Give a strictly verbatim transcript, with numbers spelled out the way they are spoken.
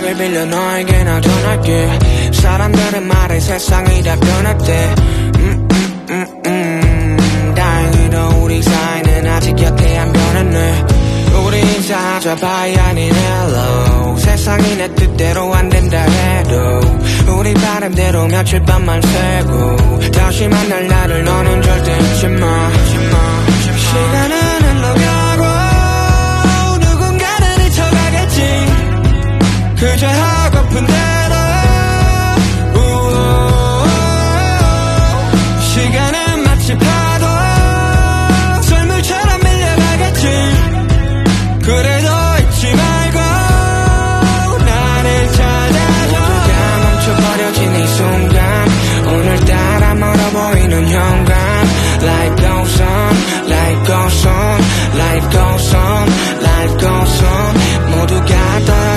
시작을 빌려 너에게 나 전할게. 사람들은 말해 세상이 다 변했대. 음, 음, 음, 음. 다행히도 우리 사이는 아직 여태 안 변했네. 우리 인사하자 bye 아닌 hello. 세상이 내 뜻대로 안 된다 해도 우리 바람대로 며칠 밤만 새고 다시 만날 날을 너는 절대 잊지 마. 시간은 흘러가고 누군가는 잊혀가겠지. 그저 하고픈 대로